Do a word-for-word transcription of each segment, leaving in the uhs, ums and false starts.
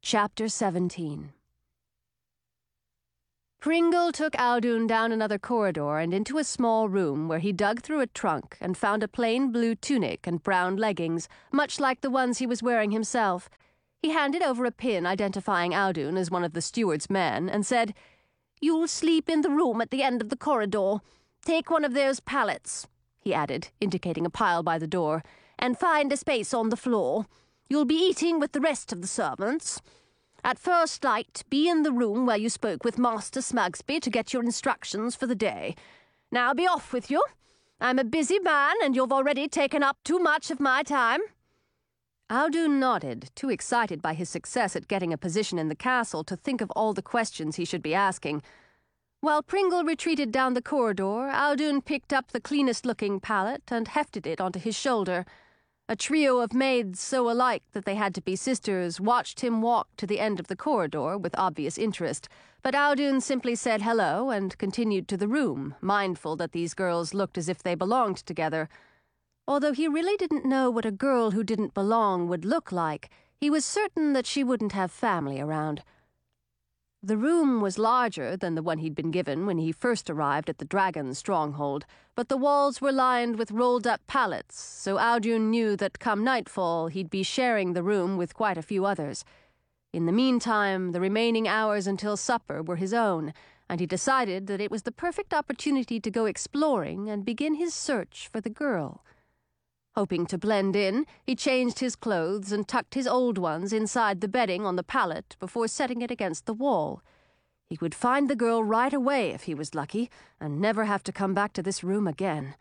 Chapter seventeen. Pringle took Audun down another corridor and into a small room where he dug through a trunk and found a plain blue tunic and brown leggings, much like the ones he was wearing himself. He handed over a pin identifying Audun as one of the steward's men and said, "You'll sleep in the room at the end of the corridor. Take one of those pallets," he added, indicating a pile by the door, "and find a space on the floor. You'll be eating with the rest of the servants. At first light, be in the room where you spoke with Master Smugsby to get your instructions for the day. Now be off with you. I'm a busy man, and you've already taken up too much of my time." Audun nodded, too excited by his success at getting a position in the castle to think of all the questions he should be asking. While Pringle retreated down the corridor, Audun picked up the cleanest-looking pallet and hefted it onto his shoulder. A trio of maids so alike that they had to be sisters watched him walk to the end of the corridor with obvious interest, but Audun simply said hello and continued to the room, mindful that these girls looked as if they belonged together. Although he really didn't know what a girl who didn't belong would look like, he was certain that she wouldn't have family around. The room was larger than the one he'd been given when he first arrived at the dragon's stronghold, but the walls were lined with rolled-up pallets, so Audun knew that come nightfall he'd be sharing the room with quite a few others. In the meantime, the remaining hours until supper were his own, and he decided that it was the perfect opportunity to go exploring and begin his search for the girl. Hoping to blend in, he changed his clothes and tucked his old ones inside the bedding on the pallet before setting it against the wall. He would find the girl right away if he was lucky, and never have to come back to this room again.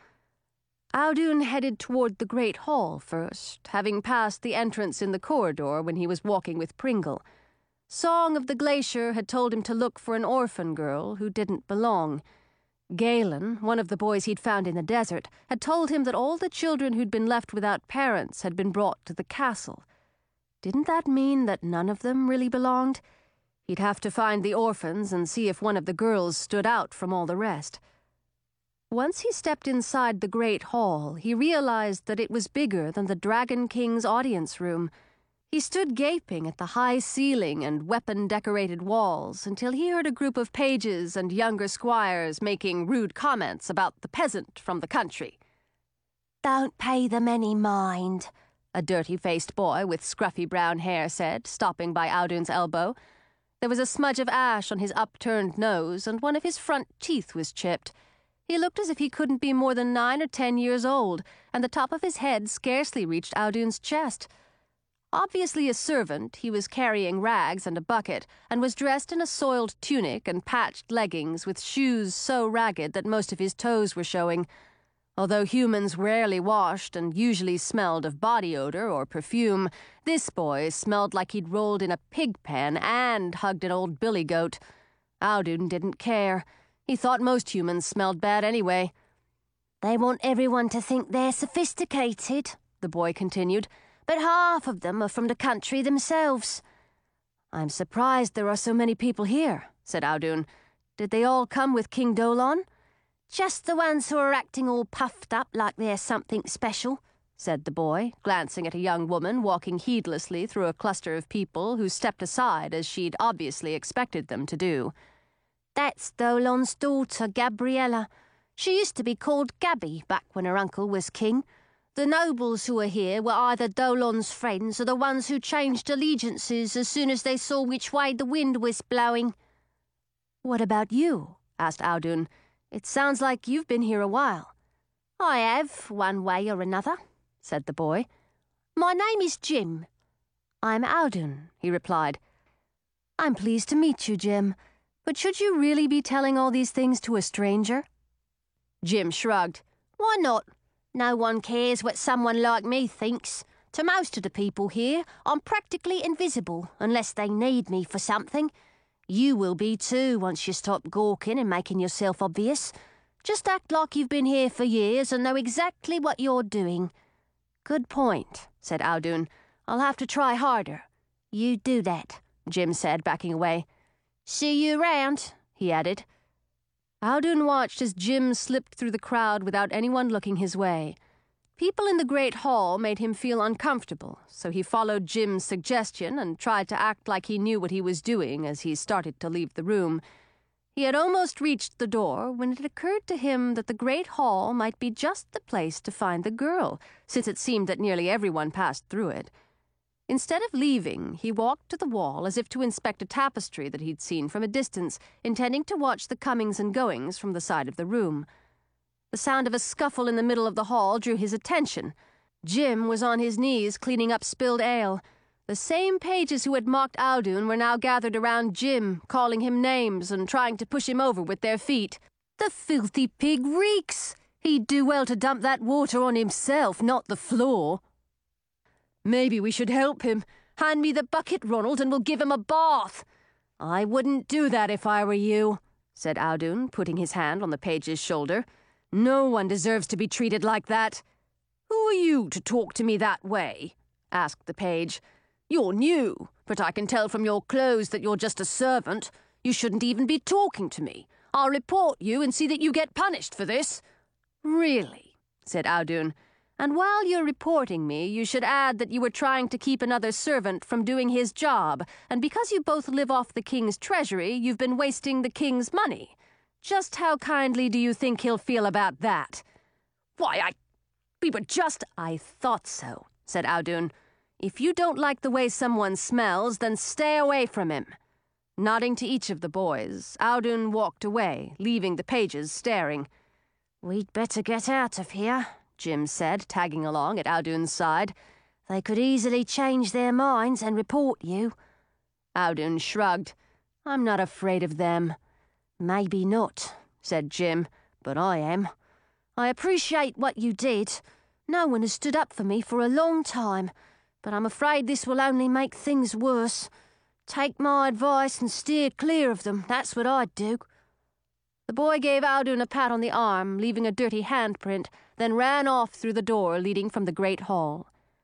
Audun headed toward the Great Hall first, having passed the entrance in the corridor when he was walking with Pringle. Song of the Glacier had told him to look for an orphan girl who didn't belong. Galen, one of the boys he'd found in the desert, had told him that all the children who'd been left without parents had been brought to the castle. Didn't that mean that none of them really belonged? He'd have to find the orphans and see if one of the girls stood out from all the rest. Once he stepped inside the Great Hall, he realized that it was bigger than the Dragon King's audience room. He stood gaping at the high ceiling and weapon-decorated walls until he heard a group of pages and younger squires making rude comments about the peasant from the country. "Don't pay them any mind," a dirty-faced boy with scruffy brown hair said, stopping by Audun's elbow. There was a smudge of ash on his upturned nose, and one of his front teeth was chipped. He looked as if he couldn't be more than nine or ten years old, and the top of his head scarcely reached Audun's chest. Obviously a servant, he was carrying rags and a bucket, and was dressed in a soiled tunic and patched leggings with shoes so ragged that most of his toes were showing. Although humans rarely washed and usually smelled of body odor or perfume, this boy smelled like he'd rolled in a pig pen and hugged an old billy goat. Audun didn't care. He thought most humans smelled bad anyway. "They want everyone to think they're sophisticated," the boy continued, "but half of them are from the country themselves." "I'm surprised there are so many people here," said Audun. "Did they all come with King Dolon?" "Just the ones who are acting all puffed up like they're something special," said the boy, glancing at a young woman walking heedlessly through a cluster of people who stepped aside as she'd obviously expected them to do. "That's Dolon's daughter, Gabriella. She used to be called Gabby back when her uncle was king. The nobles who are here were either Dolon's friends or the ones who changed allegiances as soon as they saw which way the wind was blowing." "What about you?" asked Audun. "It sounds like you've been here a while." "I have, one way or another," said the boy. "My name is Jim." "I'm Audun," he replied. "I'm pleased to meet you, Jim. But should you really be telling all these things to a stranger?" Jim shrugged. "Why not? No one cares what someone like me thinks. To most of the people here, I'm practically invisible, unless they need me for something. You will be too, once you stop gawking and making yourself obvious. Just act like you've been here for years and know exactly what you're doing." "Good point," said Audun. "I'll have to try harder." "You do that," Jim said, backing away. "See you around," he added. Audun watched as Jim slipped through the crowd without anyone looking his way. People in the Great Hall made him feel uncomfortable, so he followed Jim's suggestion and tried to act like he knew what he was doing as he started to leave the room. He had almost reached the door when it occurred to him that the Great Hall might be just the place to find the girl, since it seemed that nearly everyone passed through it. Instead of leaving, he walked to the wall as if to inspect a tapestry that he'd seen from a distance, intending to watch the comings and goings from the side of the room. The sound of a scuffle in the middle of the hall drew his attention. Jim was on his knees cleaning up spilled ale. The same pages who had mocked Audun were now gathered around Jim, calling him names and trying to push him over with their feet. The filthy pig reeks! He'd do well to dump that water on himself, not the floor. Maybe we should help him. Hand me the bucket, Ronald, and we'll give him a bath. I wouldn't do that if I were you, said Audun, putting his hand on the page's shoulder. No one deserves to be treated like that. Who are you to talk to me that way? Asked the page. You're new, but I can tell from your clothes that you're just a servant. You shouldn't even be talking to me. I'll report you and see that you get punished for this. Really, said Audun. And while you're reporting me, you should add that you were trying to keep another servant from doing his job, and because you both live off the king's treasury, you've been wasting the king's money. Just how kindly do you think he'll feel about that? Why, I... We were just... I thought so, said Audun. If you don't like the way someone smells, then stay away from him. Nodding to each of the boys, Audun walked away, leaving the pages staring. We'd better get out of here, Jim said, tagging along at Audun's side. They could easily change their minds and report you. Audun shrugged. I'm not afraid of them. Maybe not, said Jim, but I am. I appreciate what you did. No one has stood up for me for a long time, but I'm afraid this will only make things worse. Take my advice and steer clear of them, that's what I'd do. The boy gave Audun a pat on the arm, leaving a dirty handprint, then ran off through the door leading from the Great Hall.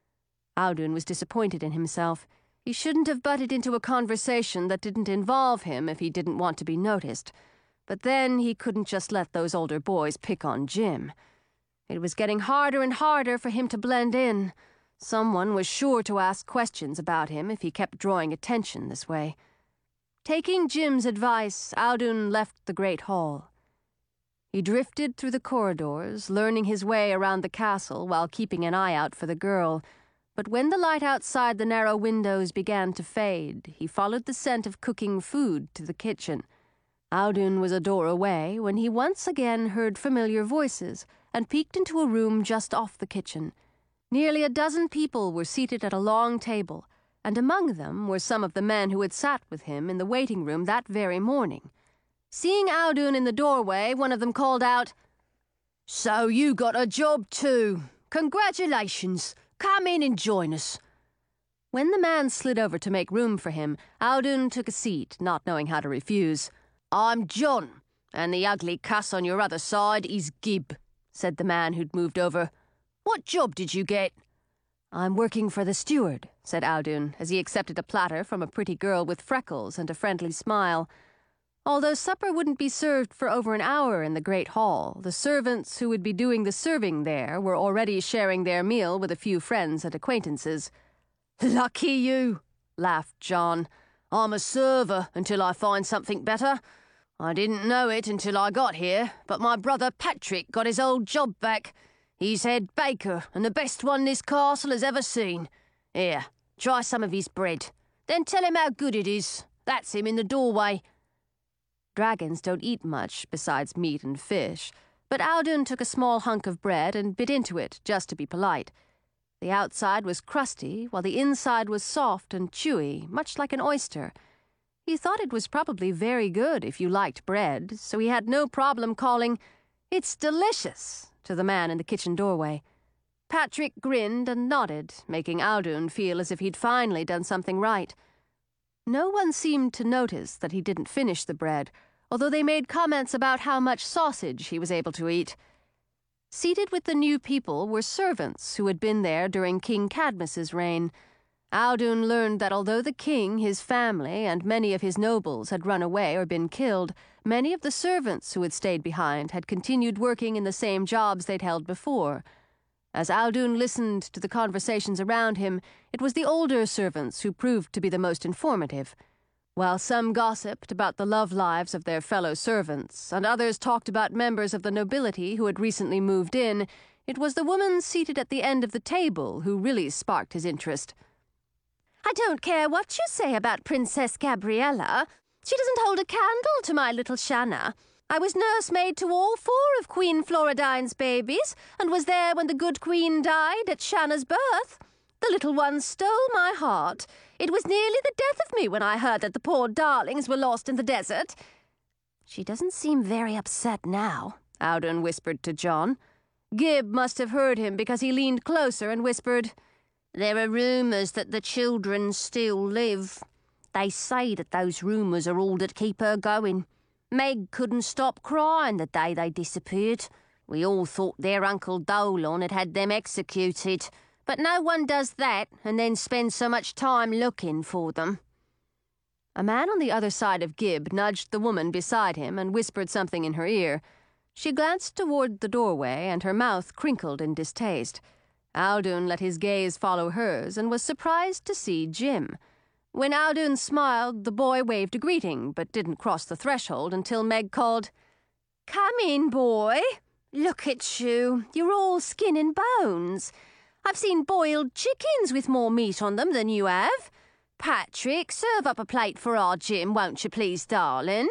Audun was disappointed in himself. He shouldn't have butted into a conversation that didn't involve him if he didn't want to be noticed. But then he couldn't just let those older boys pick on Jim. It was getting harder and harder for him to blend in. Someone was sure to ask questions about him if he kept drawing attention this way. Taking Jim's advice, Audun left the Great Hall. He drifted through the corridors, learning his way around the castle while keeping an eye out for the girl. But when the light outside the narrow windows began to fade, he followed the scent of cooking food to the kitchen. Audun was a door away when he once again heard familiar voices and peeked into a room just off the kitchen. Nearly a dozen people were seated at a long table, and among them were some of the men who had sat with him in the waiting room that very morning. Seeing Audun in the doorway, one of them called out, "So you got a job too. Congratulations. Come in and join us." When the man slid over to make room for him, Audun took a seat, not knowing how to refuse. "I'm John, and the ugly cuss on your other side is Gib," said the man who'd moved over. "What job did you get?" "I'm working for the steward," said Audun, as he accepted a platter from a pretty girl with freckles and a friendly smile. Although supper wouldn't be served for over an hour in the Great Hall, the servants who would be doing the serving there were already sharing their meal with a few friends and acquaintances. "Lucky you," laughed John. "I'm a server until I find something better. I didn't know it until I got here, but my brother Patrick got his old job back. He's head baker and the best one this castle has ever seen. Here, try some of his bread. Then tell him how good it is. That's him in the doorway." Dragons don't eat much besides meat and fish, but Audun took a small hunk of bread and bit into it just to be polite. The outside was crusty, while the inside was soft and chewy, much like an oyster. He thought it was probably very good if you liked bread, so he had no problem calling, "It's delicious," to the man in the kitchen doorway. Patrick grinned and nodded, making Audun feel as if he'd finally done something right. No one seemed to notice that he didn't finish the bread, although they made comments about how much sausage he was able to eat. Seated with the new people were servants who had been there during King Cadmus's reign. Audun learned that although the king, his family, and many of his nobles had run away or been killed, many of the servants who had stayed behind had continued working in the same jobs they'd held before. As Audun listened to the conversations around him, it was the older servants who proved to be the most informative. While some gossiped about the love lives of their fellow servants, and others talked about members of the nobility who had recently moved in, it was the woman seated at the end of the table who really sparked his interest. I don't care what you say about Princess Gabriella. She doesn't hold a candle to my little Shanna. I was nursemaid to all four of Queen Floridine's babies, and was there when the good queen died at Shanna's birth. The little one stole my heart. It was nearly the death of me when I heard that the poor darlings were lost in the desert. She doesn't seem very upset now, Audun whispered to John. Gib must have heard him because he leaned closer and whispered, There are rumours that the children still live. They say that those rumours are all that keep her going. Meg couldn't stop crying the day they disappeared. We all thought their Uncle Dolon had had them executed, but no one does that and then spends so much time looking for them. A man on the other side of Gib nudged the woman beside him and whispered something in her ear. She glanced toward the doorway, and her mouth crinkled in distaste. Audun let his gaze follow hers and was surprised to see Jim. When Audun smiled, the boy waved a greeting, but didn't cross the threshold until Meg called, Come in, boy. Look at you. You're all skin and bones. I've seen boiled chickens with more meat on them than you have. Patrick, serve up a plate for our Jim, won't you please, darling?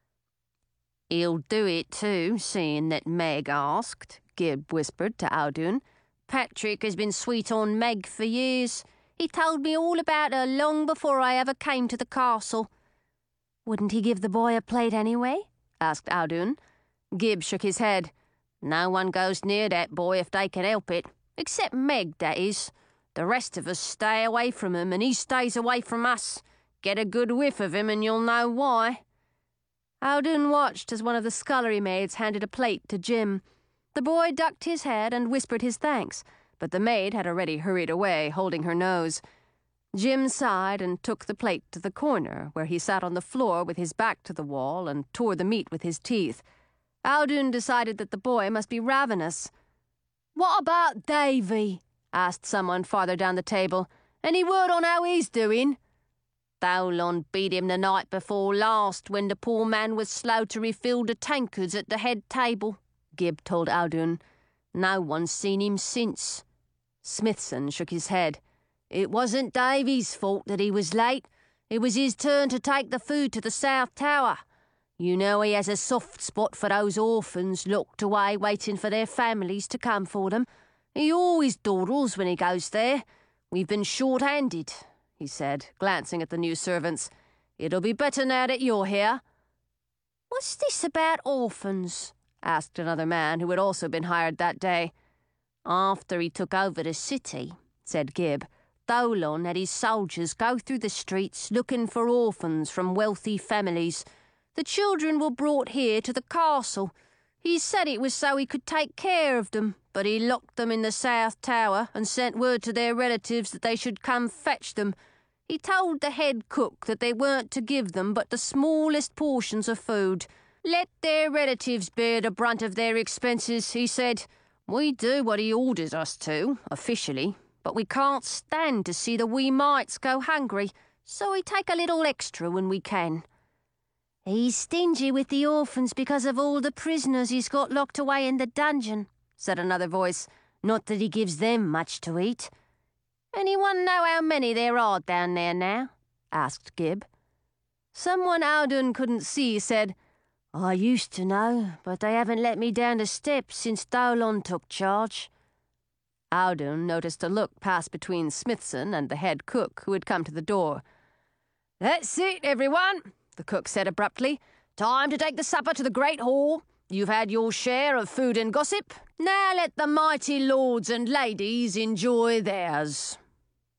He'll do it too, seeing that Meg asked, Gib whispered to Audun. Patrick has been sweet on Meg for years. He told me all about her long before I ever came to the castle. Wouldn't he give the boy a plate anyway? Asked Audun. Gib shook his head. No one goes near that boy if they can help it. Except Meg, that is. The rest of us stay away from him, and he stays away from us. Get a good whiff of him and you'll know why. Audun watched as one of the scullery maids handed a plate to Jim. The boy ducked his head and whispered his thanks, but the maid had already hurried away, holding her nose. Jim sighed and took the plate to the corner, where he sat on the floor with his back to the wall and tore the meat with his teeth. Audun decided that the boy must be ravenous. What about Davy? Asked someone farther down the table. Any word on how he's doing? Dolon beat him the night before last when the poor man was slow to refill the tankards at the head table, Gib told Audun. No one's seen him since. Smithson shook his head. It wasn't Davy's fault that he was late. It was his turn to take the food to the South Tower. You know he has a soft spot for those orphans locked away waiting for their families to come for them. He always dawdles when he goes there. We've been short-handed, he said, glancing at the new servants. It'll be better now that you're here. What's this about orphans? Asked another man who had also been hired that day. After he took over the city, said Gib, Dolon had his soldiers go through the streets looking for orphans from wealthy families. The children were brought here to the castle. He said it was so he could take care of them, but he locked them in the South Tower and sent word to their relatives that they should come fetch them. He told the head cook that they weren't to give them but the smallest portions of food. Let their relatives bear the brunt of their expenses, he said. We do what he orders us to, officially, but we can't stand to see the wee mites go hungry, so we take a little extra when we can. He's stingy with the orphans because of all the prisoners he's got locked away in the dungeon, said another voice. Not that he gives them much to eat. Anyone know how many there are down there now? Asked Gib. Someone Audun couldn't see said, I used to know, but they haven't let me down the steps since Dolon took charge. Audun noticed a look pass between Smithson and the head cook, who had come to the door. That's it, everyone, the cook said abruptly. Time to take the supper to the Great Hall. You've had your share of food and gossip. Now let the mighty lords and ladies enjoy theirs.